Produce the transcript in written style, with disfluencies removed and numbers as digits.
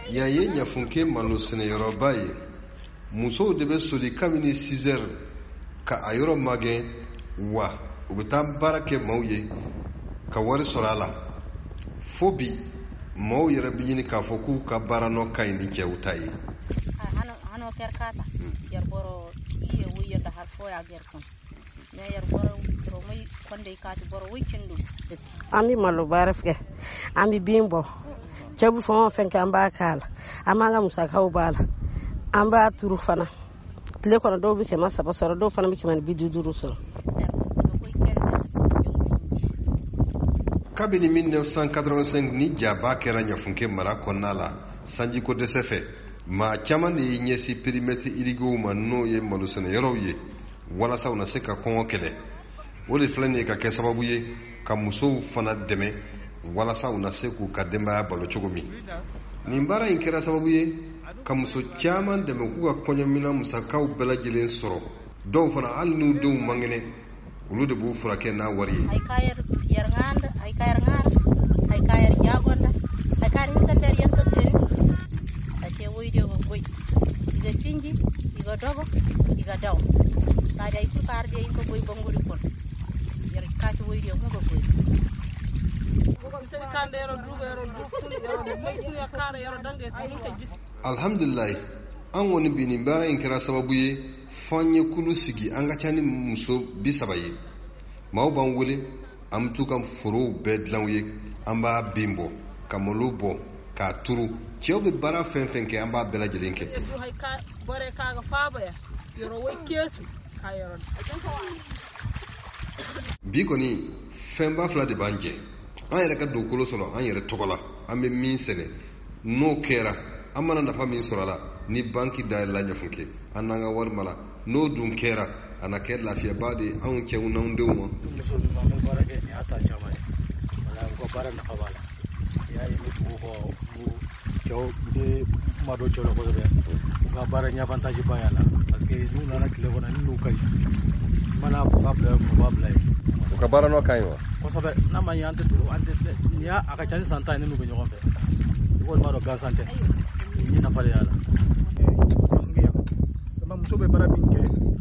yaye ɲafunke malo sɛnɛyɔrɔba ye musow de bɛ soli kabini 6 heures ka a yɔrɔ magɛn wa u bɛ taa baara kɛ maaw ye ka wari sɔrɔ a la fo bi maaw yɛrɛ bɛ ɲini k'a fɔ k'u ka baara nɔ ka ɲi ni cɛw ta ye. An bɛ malo baara kɛ an bɛ bin bɔ cɛ bɛ fɛn o fɛn kɛ an b'a k'a la an b'an ka musakaw b'a la an b'a turu fana tile kɔnɔ dɔw bɛ 300 sɔrɔ dɔw fana bɛ 250 sɔrɔ. kabini 1985 ni jaba kɛra ɲafunke mara kɔnɔna la sanjiko dɛsɛ fɛ maa caman de ye ɲɛsin périmètre irigués ma n'o ye malosɛnɛyɔrɔw ye walasa u na se ka kɔngɔ kɛlɛ. o de filɛ nin ye ka kɛ sababu ye ka musow fana dɛmɛ walasa u na se k'u ka denbaya balo cogo min. nin baara in kɛra sababu ye ka muso caman dɛmɛ k'u ka kɔɲɔmina musakaw bɛɛ lajɛlen sɔrɔ. dɔw fana hali n'u denw man kɛnɛ olu de b'u furakɛ n'a wari ye. Alhamdulillah an kɔni bi nin baara in kɛra sababu ye f'an ye kulu sigi an ka ca ni muso 30 ye. maaw b'an wele an bɛ t'u ka forow bɛɛ dilan u ye an b'a bin bɔ ka malo bɔ k'a turu cɛw bɛ baara fɛn fɛn kɛ an b'a bɛɛ lajɛlen kɛ. bi kɔni fɛnba 2 de b'an jɛ an yɛrɛ ka dugukolo sɔrɔ an yɛrɛ tɔgɔ la an bɛ min sɛnɛ n'o kɛra an mana nafa min sɔrɔ a la ni banki dayɛlɛla ɲafunke an n'an ka wari mara n'o dun kɛra a na kɛ lafiyaba de anw cɛw n'anw denw ma. muso ninnu an bɛ baara kɛ ni asa caman ye wala u ka baara nafa b'a la i y'a ye ne tugu kɔ cɛw bɛ kuma dɔ cɛw la kosɛbɛ u ka baara ɲɛ avantage ba y'a la parce que n'u nana tile kɔnɔ ni n'u ka ɲi mana fɔ k'a bila u b'a bila yen. u ka baara nɔ ka ɲi wa. kosɛbɛ n'a ma ɲɛ an tɛ tugu an tɛ filɛ nin y'a a ka ca ni san 10 ye ne n'u bɛ ɲɔgɔn fɛ i kɔni b'a dɔn gansan tɛ nin ye nafa de y'a la. muso bɛ baara min kɛ